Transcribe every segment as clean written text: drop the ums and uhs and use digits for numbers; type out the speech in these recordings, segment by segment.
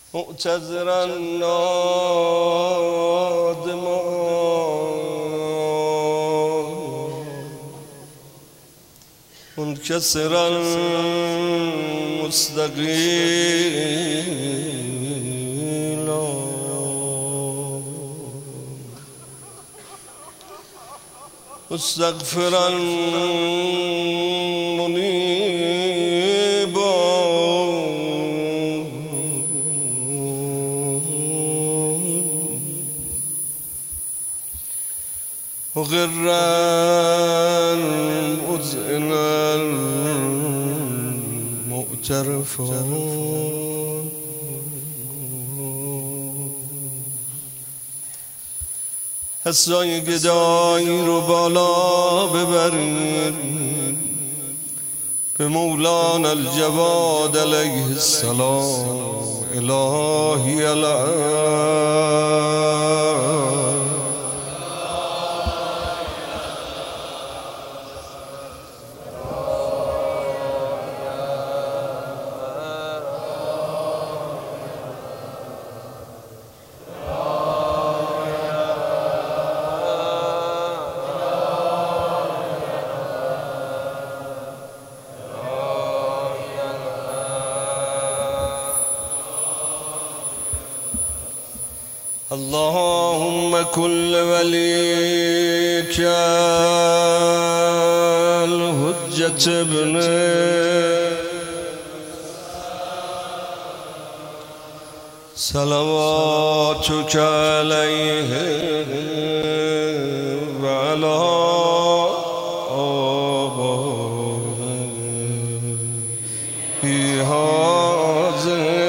معتذرا نادما منكسرا مستقيلا مستغفرا منيبا مغرا مذعنا معترفا حسای گدایی رو بالا ببرید به مولانا الجواد علیه السلام. الهی الان اللهم كل وليك الحجة ابن صلواتك عليه وعلى آبائه هذا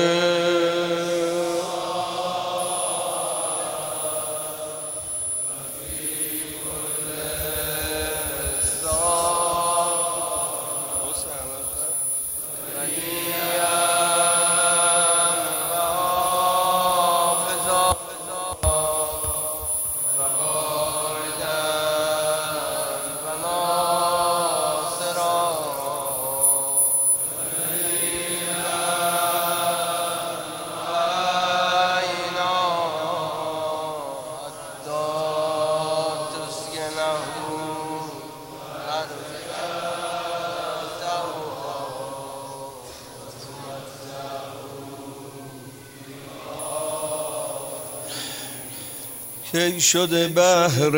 کی شده بهر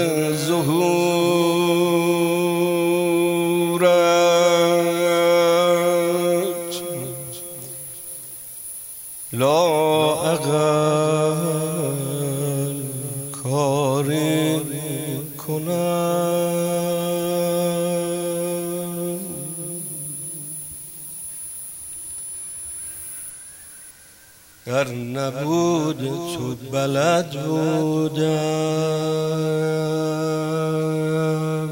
ظهورت لااقل کاری کنم گر نبود تو بلد بودم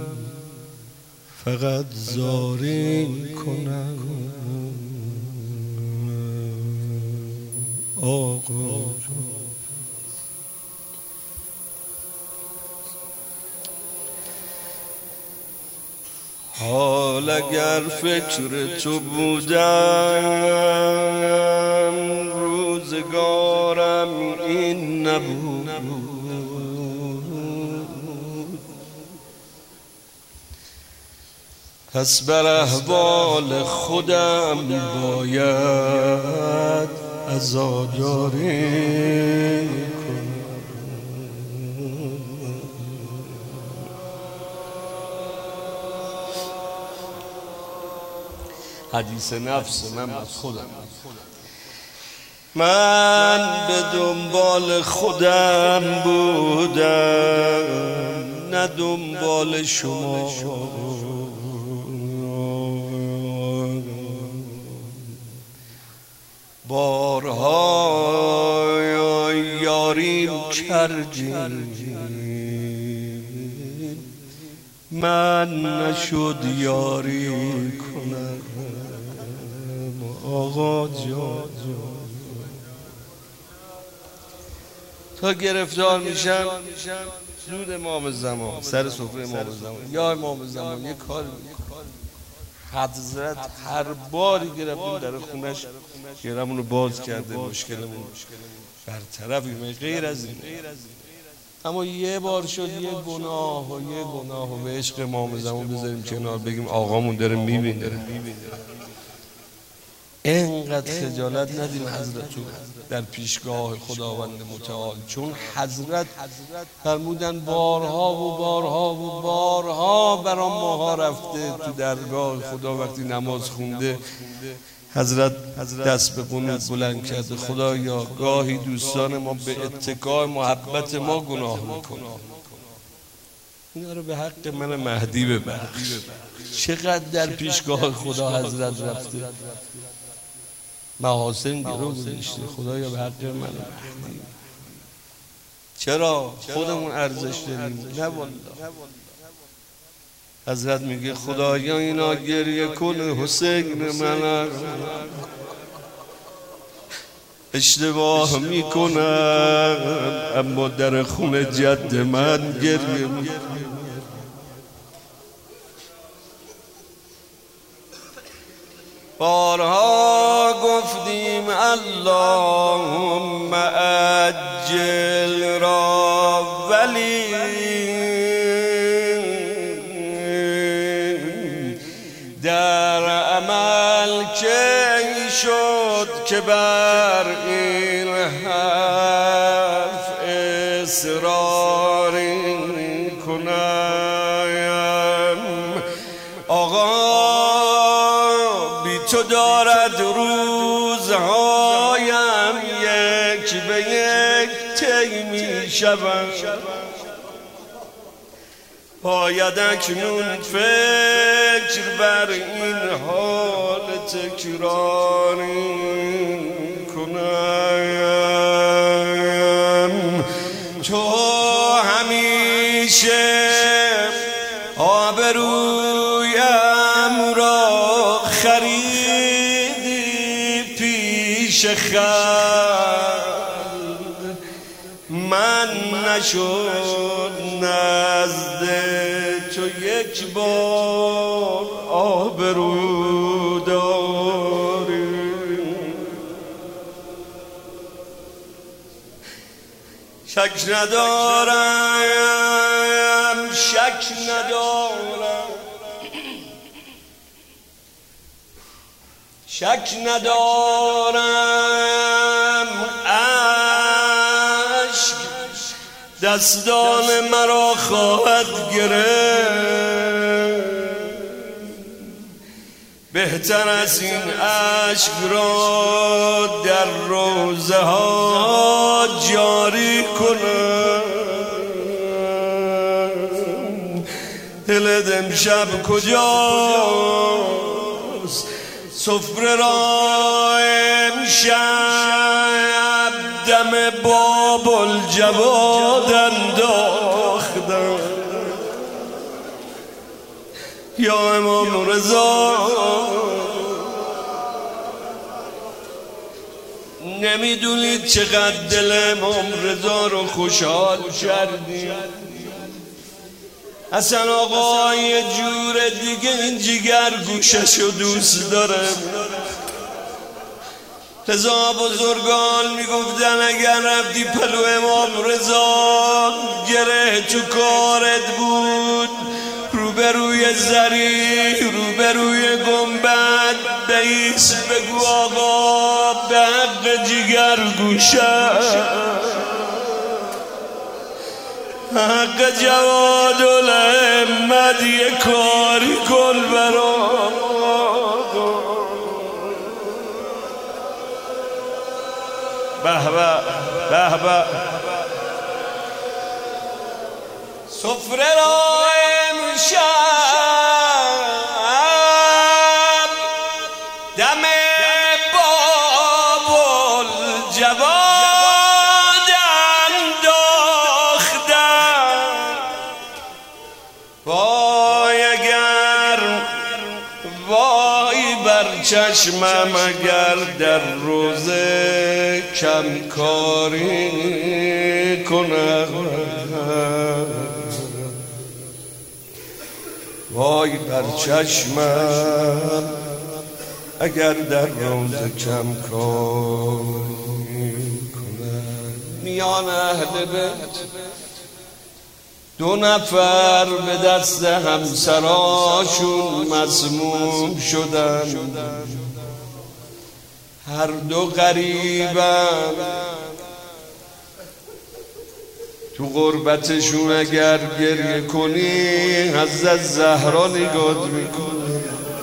فقط زاری کنم آقا. حال اگر فکر تو بودم روزگارم این نبود. پس بر احوال خودم باید عزاداری کنم. حدیث نفس من از خودم. من به دنبال خودم بودم نه دنبال شما. بارها یاریم کردیم من نشد یاری کنم آقا جان. تا گرفتار میشم زود امام زمان سر سفره امام زمان. یا امام زمان یه کار حضرت هر باری که رفتیم در خونش گیرمون رو باز کرده، مشکلمون برطرفیم، غیر از این. اما یه بار شد یه گناه و به عشق امام زمان بذاریم کنار، بگیم آقامون داره میبینه. اینقدر خجالت ندیم حضرت در پیشگاه خداوند متعال، چون حضرت فرمودن بارها برام ماها رفته تو درگاه خدا وقتی نماز خونده حضرت دست به قنوت بلند کرده، خدایا گاهی دوستان ما به اتکای محبت ما گناه میکنن، اینا رو به حق من مهدی ببخش. چقدر در پیشگاه خدا حضرت رفته، محاسن گرو گذاشته، خدایا به حق من مهدی. چرا خودمون ارزش داریم؟ نه والله. حضرت میگه خدایا اینا گریه کنه حسین من اشتباه میکنم، اما در خونه جد من گریه میکنم. بارها گفتیم اللهم عجل را، ولی در عمل کی شد که بر این حرف اصرار کنم. آقا بی تو دارد روزهایم یک به یک طی می شوم، باید اکنون فکر بر این حال تکرار کنم. تو همیشه آبرویم را خریدی پیش خلق، من نشد نزد تو یک بار آبرو داری. شک ندارم اشک دستان مرا خواهد گرفت، بهتر از این اشک را در روزه ها جاری کنم. دلت امشب کجاست؟ سفره را امشب دم باب الجواد انداختم. یا امام رضا نمیدونید چقدر دل امام رضا رو خوشحال کردیم. حسن آقا یه جور دیگه این جگر گوششو دوست داره. رضا بزرگان میگفتن اگر رفتی پلو امام رضا گره تو کارت بود، روبروی زری روبروی گنبد بیس بگو آقا به حق جگر گوشه، حق جواد الامت یه کاری کن برا. به به سفره را امشب دم باب الجواد انداختم. وای بر چشمم اگر در روزه کم کاری کنم. وای بر چشمم اگر در روزه کم کار کنم. میان اهل بیت 2 نفر به دست همسراشون مسموم شدن. هر دو غریبن، تو غربتشون اگر گریه کنی حضرت زهرا نگات میکنه.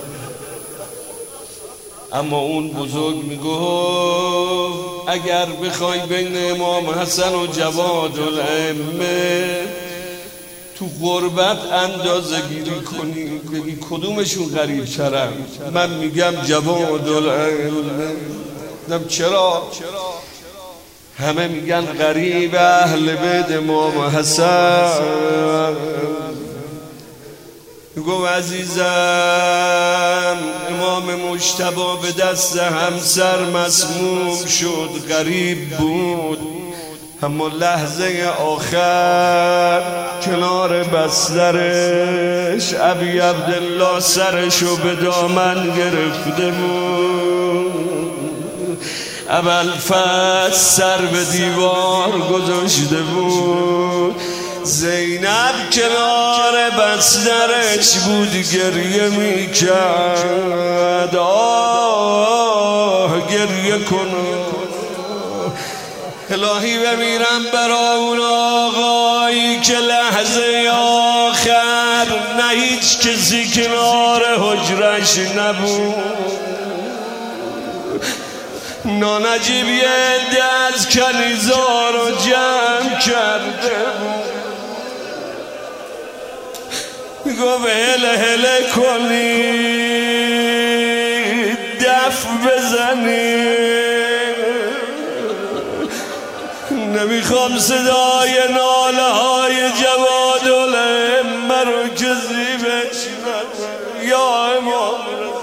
اما اون بزرگ میگفت اگر بخوای بین امام حسن و جواد الائمه تو غربت اندازه گیری کنی بگی کدومشون غریب ترم، من میگم جواد الائمه. چرا؟ همه میگن غریب اهل بیت امام حسن. میگو عزیزم امام مجتبی به دست همسر مسموم شد، غریب بود، اما لحظه آخر کنار بسترش ابی عبدالله سرشو به دامن گرفته بود، ابوالفضل سر به دیوار گذاشته بود، زینب کنار بسترش بود گریه میکرد. گریه کنم الهی بمیرم برا اون آقایی که لحظه آخر نه هیچ کسی کنار حجرش نبود. نانجیب یه عده از کنیزا رو جمع کرده بود، میگفت هله هله کنید دف بزنید، نمیخوام صدای ناله های جواد الائمه رو کسی بشنوه. یا امام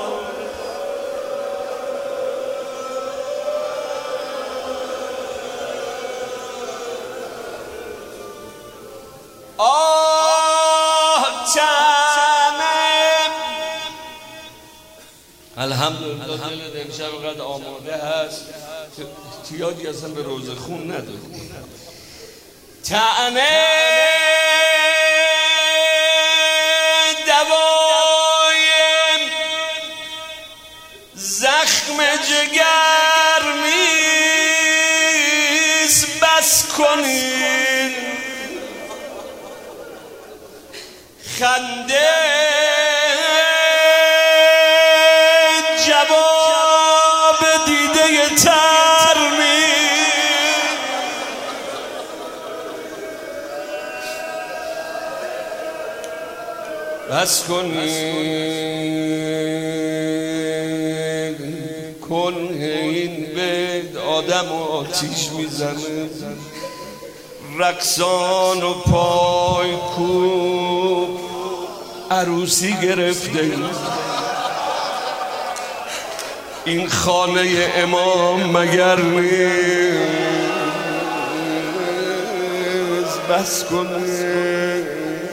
الحمدلله دل امشب قد آماده هست، احتیاجی اصلا به روزه خون نداره. طعنه دوای زخم جگر نیست، بس کنید خنده جواب دیده تر بس کنید. کنه این بید آدم و آتیش میزنه، رقصان و پای کوب عروسی گرفته. این خانه امام مگر نیست؟ بس کنه.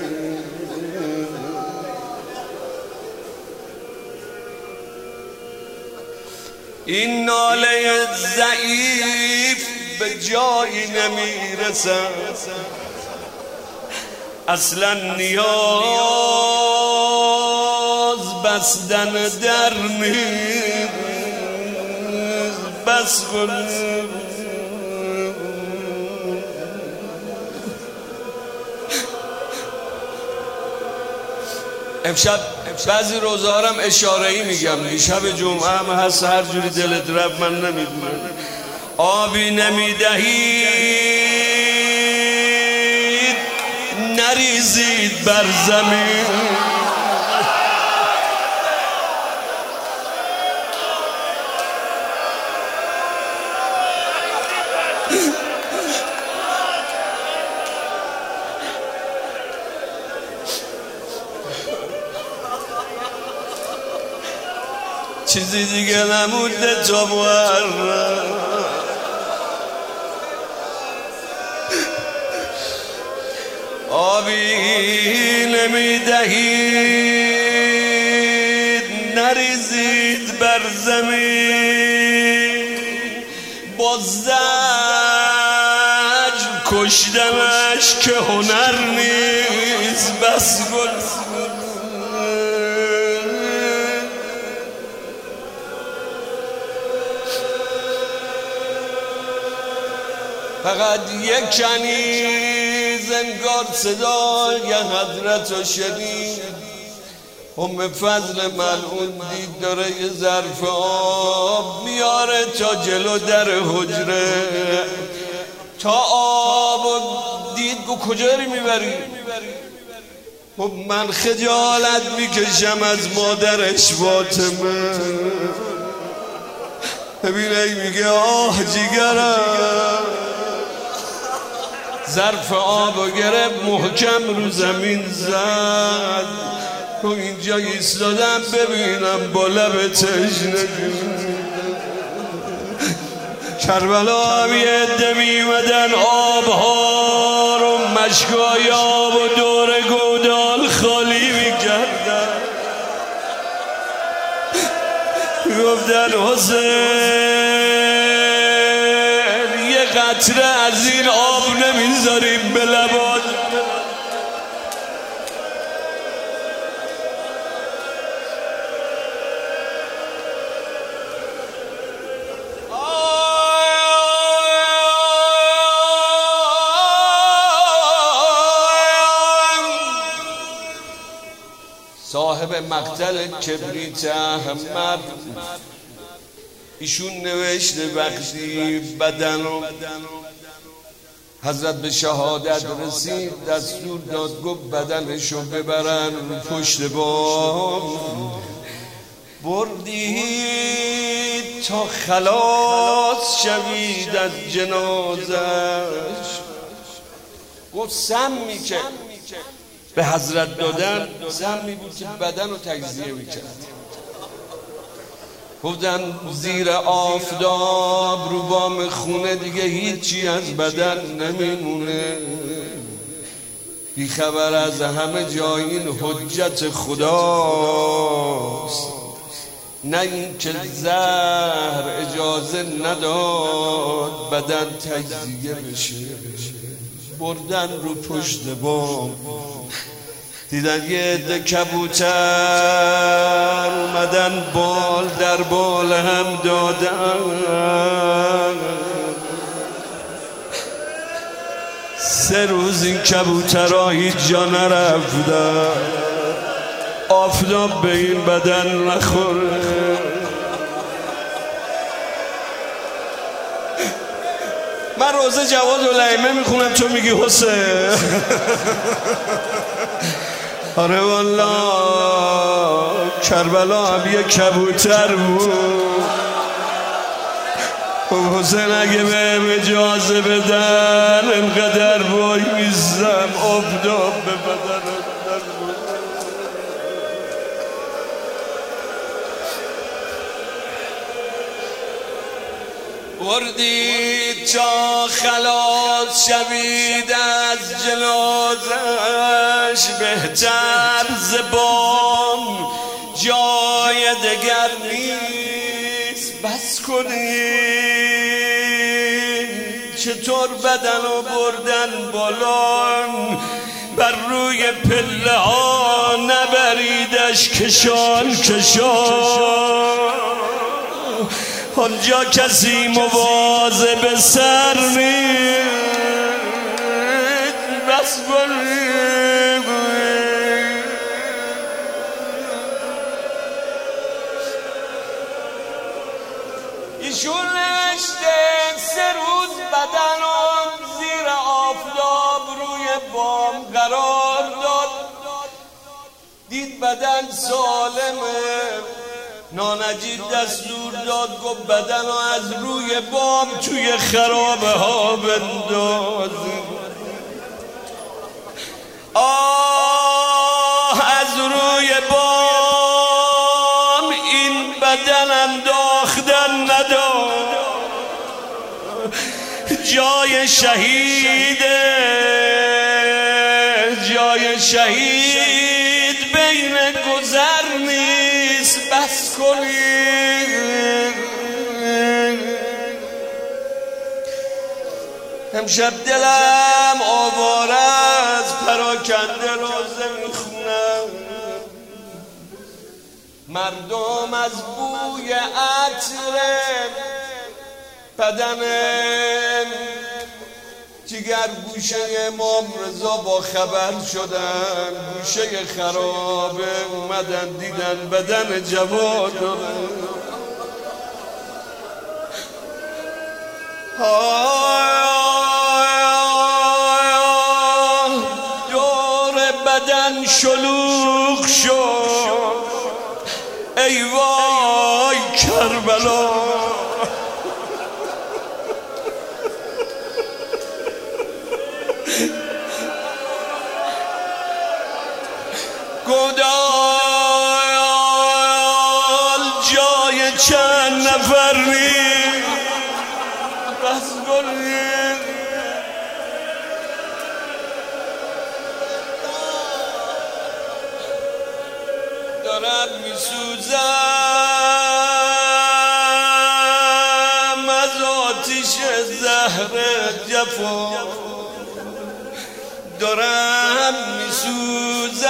این ناله ضعیف به جایی نمیرسد، اصلا نیاز بستن در نیست. بس کن. امشب بعضی روزهارم اشاره‌ای میگم، شب جمعه هم هست، هر جوری دلت رفت، من نمیدونم. آبی نمیدهید نریزید بر زمین، چیزی دیگه نمونده تا محرم. آبی نمیدهی نریزید بر زمین، با زجر کشتمش که هنر نیست بس گل. فقط یک کنیز انگار صدای حضرت رو شنید. فضل ملعون دید داره یه ظرف آب میاره تا جلو در حجره، تا آب دید گو کجا رو میبری؟ من خجالت میکشم از مادرش فاطمه. ببینه میگه آه جیگرم. ظرف آب گرفت محکم رو زمین زد. تو اینجا ایستادم ببینم با لب تشنگی. کربلا هم یه عده میمدن آبها رو مشکای آب و دور گودال خالی میکردن. گفتن حسین یه قطره از این آب نمیذاریم به لبات. صاحب مقتل کبریت احمد ایشون نوشته وقتی بدن و حضرت به شهادت رسید دستور داد گفت بدنشو ببرن پشت بام. بردید تا خلاص شوید از جنازش. گفت سمی که به حضرت دادن سمی بود که بدن رو تجزیه میکرد. گفتن زیر آفتاب رو بام خونه دیگه هیچی از بدن نمیمونه. بی خبر از همه جای این حجت خداست، نه این که زهر اجازه نداد بدن تجزیه بشه. بردن رو پشت بام دیدن یه عده کبوتر اومدن بال در بال هم دادن. 3 روز این کبوترها هیچ جا نرفتن، آفتاب به این بدن نخوره. من روزه جواد الائمه میخونم تو میگی حسین. آره والله کربلا هم یه کبوتر بود. حسین اگه بهم اجازه بدن انقدر وای میزم آفتاب به بدن بردید تا خلاص شوید از جنازش. بهتر ز بام جای دگر نیست بس کنید. چطور بدن رو بردن بالان بر روی پله ها نبریدش کشان کشان. آنجا کسی مواظب سر نیست بس کنید. ایشون نوشته 3 روز بدن رو زیر آفتاب روی بام قرار داد. دید بدن سالمه. نانجیب دستور داد گفت بدن رو از روی بام توی خرابه ها بنداز. آه از روی بام این بدن انداختن نداد. جای شهیده، جای شهید بین گذر نیست بس امشب دلم آواره از پراکنده روزه میخونم، مردم از بوی عطر بدن جگر گوشه امام رضا با خبر شدن، گوشه خرابه اومدن دیدن بدن جواد دور بدن شلوغ شد، ای وای کربلا. گودال جای چند نفر نیست، بس گلید دارم میسوزم از آتیش زهر جفا، دارم میسوزم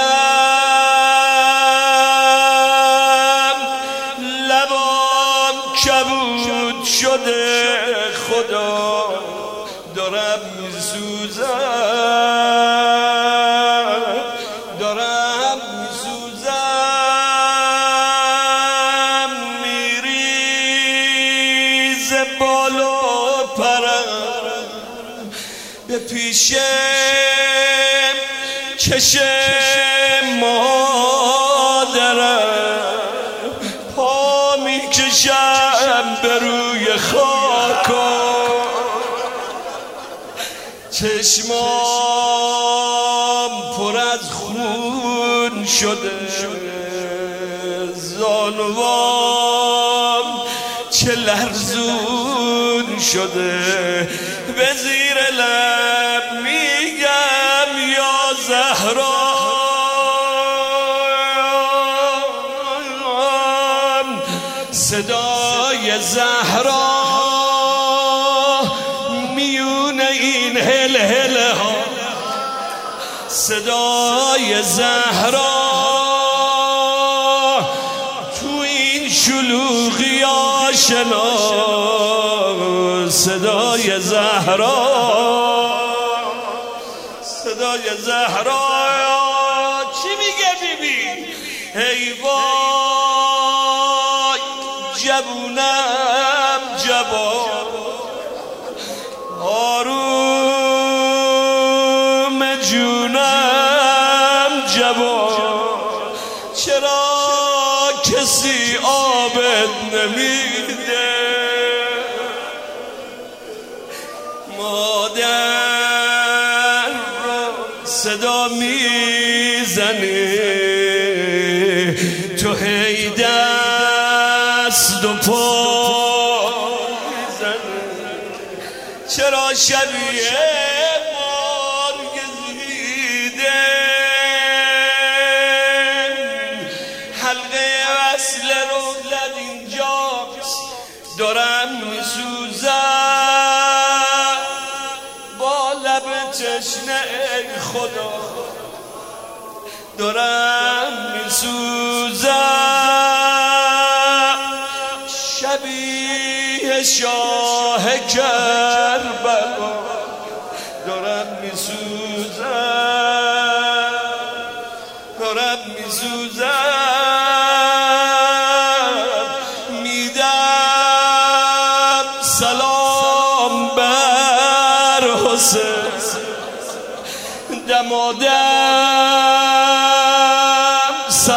لبام کبود شده خدا، دارم میسوزم دارم میسوزم میریز بالا پرم به پیشه چشم مادرم، پا میکشم به روی خاکا، چشمام پر از خون شده، زانوام چه لرزون شده، به زیر لب میگم یا زهرا صدای زهرا میونه این هلهله ها، صدای زهرا تو این شلوغی آشنا، صدای زهرا صدای زهرا. چی میگه بیبی؟ ای وای جوونم جوان، آروم جونم جوان، چرا کسی آبت نمیده؟ مادر صدا میزنه تو هی دست و پا میزنه، چرا شبیه مرگ زیده حلقه وصل رولد اینجاست، دارم میسوزم با لب تشنه ای خدا، دارم میسوزم شبیه شاه کربلا، دارم میسوزم دارم میسوزم میدم سلام بر حسین دمادم،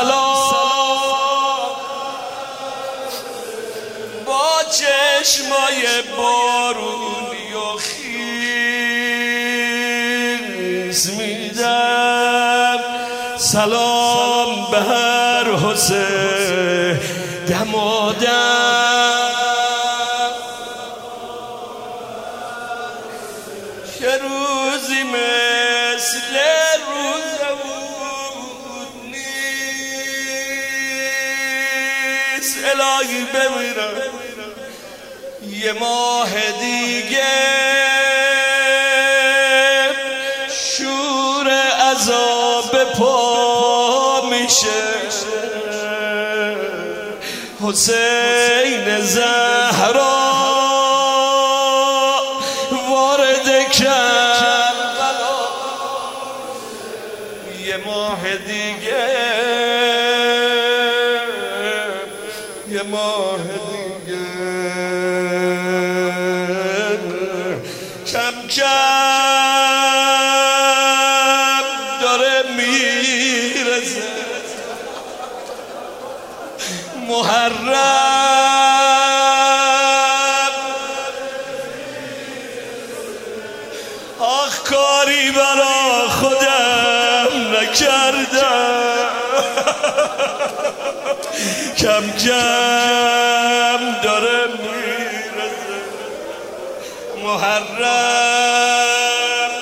سلام با چشمای بارونی و خیز میدم سلام به هر حسین دمادم، چه روزی مثل روز بود نیست، الهی بمیرم یه ماه دیگه میشه حسین زهرا وارد کربلا یه ماه دیگه یه ماه دیگه کم کم داره میرسه محرم آخ کاری برا خودم نکردم کم کم داره میرسه محرم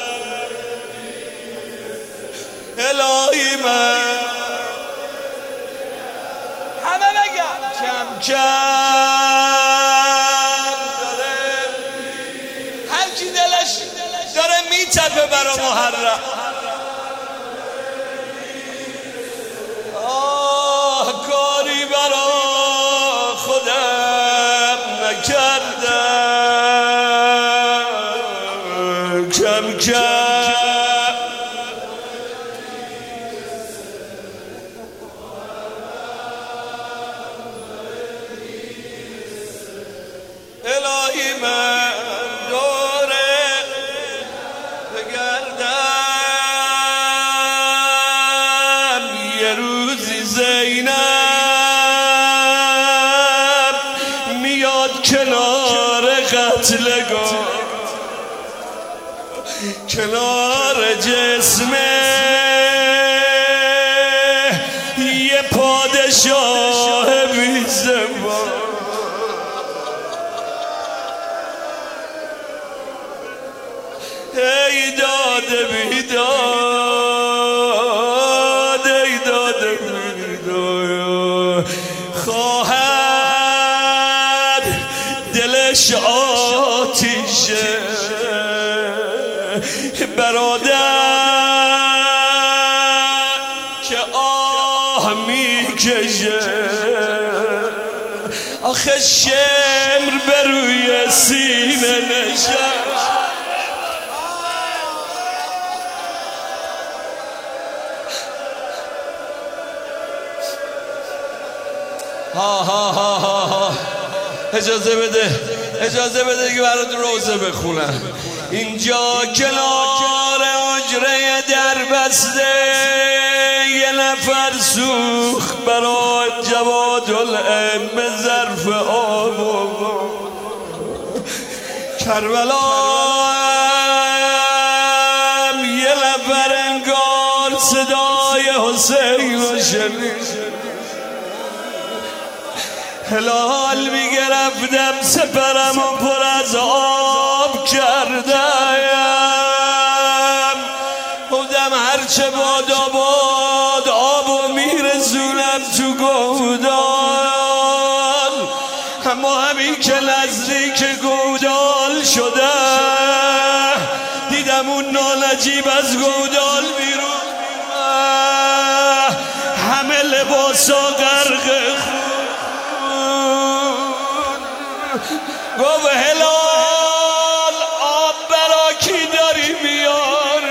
الهی من همه بگم کم کم داره هر کی دلش داره میتپه برا محرم کاری برا خودم نکردم کم کم الهی من دوره بگردم یه روزی زینب میاد کنار قتلگاه کنار جسمه یه پادشاه بی‌زبان ای داده بیداد ای داده بیداد خواهد دلش آتیشه برادر که آه میکشه آخه شمر بر روی سینه نشست اجازه بده که برات روزه بخونم اینجا کنار حجره در بسته یه نفر سوخت برای جواد العلم ظرف آب کربلا یه نفر انگار صدای حسین رو شنید هلال میگرفتم سپرم و پر از آب کردم بودم هرچه باد آباد آبو میرسونم تو گودال اما همین که نزدیک گودال شده دیدم اون نالجیب از گودال بیرون همه لباسا غرق گفت هلال آب برا کی داری بیار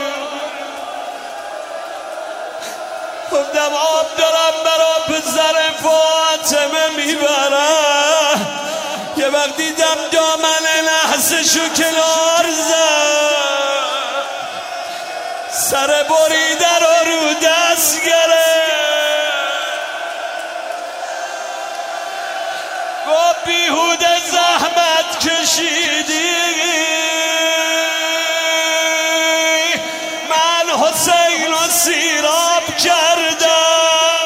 گفتم آب دارم برا پسر فاطمه میبرم یه وقت دیدم دامن نحسشو کنار زد سر بریده رو دست گرفت گفت بیهوده زحمت کشیدی من حسین رو سیراب کردم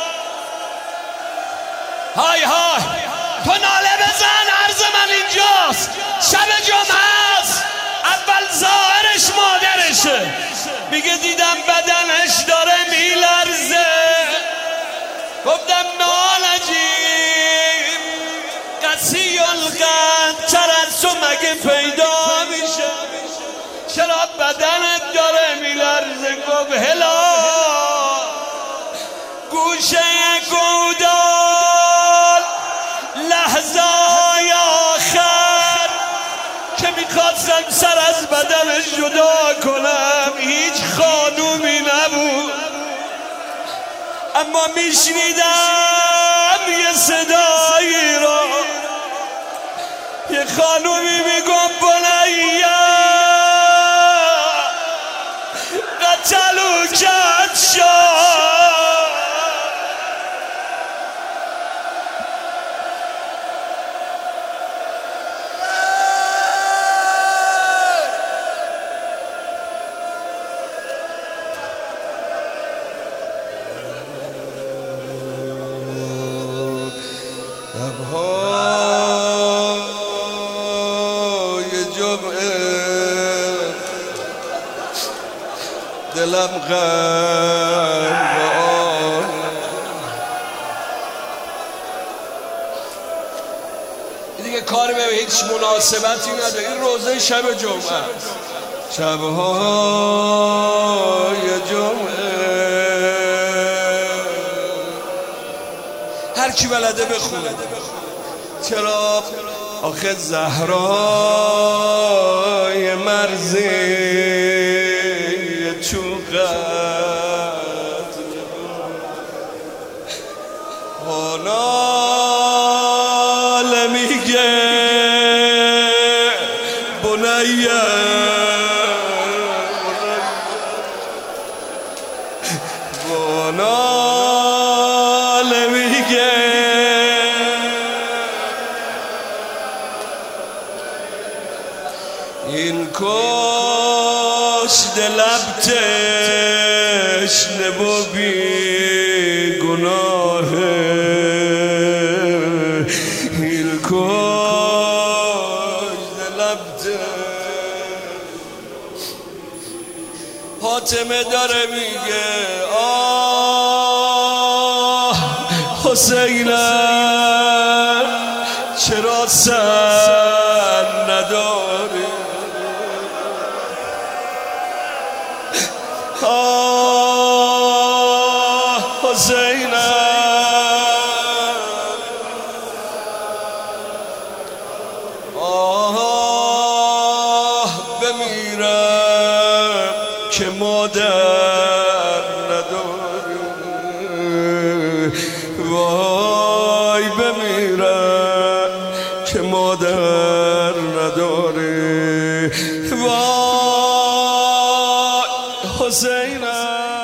های های تو ناله بزن عرض من اینجاست شب جمعه است اول ظاهرش مادرشه میگه دیدم بدنش داره میلرزه گفتم نالجیم قسی القلب ترسو مگه پیدا میشه چرا بدنت داره میلرزه گفت هلا گوش میخواستم سر از بدنش جدا کنم، هیچ خانومی نبود، اما میشنیدم یه صدایی را، یه خانومی میگم بنیا قتلو کت شد. دلم غرق دیگه کاری به هیچ مناسبتی نداره. این روزه شب جمعه، شبهای جمعه، هر کی بلده بخونه. چرا آخه زهرای مرزی تو قد آنال میگه بنیه آنال میگه این کشت لب تشنه و بی گناهه، این کشت لب حاتمه داره میگه آه حسینم چرا سر نداری، آه حسینم آه بمیرم که مادر نداری، وای بمیرم که مادر نداری، وای حسینم.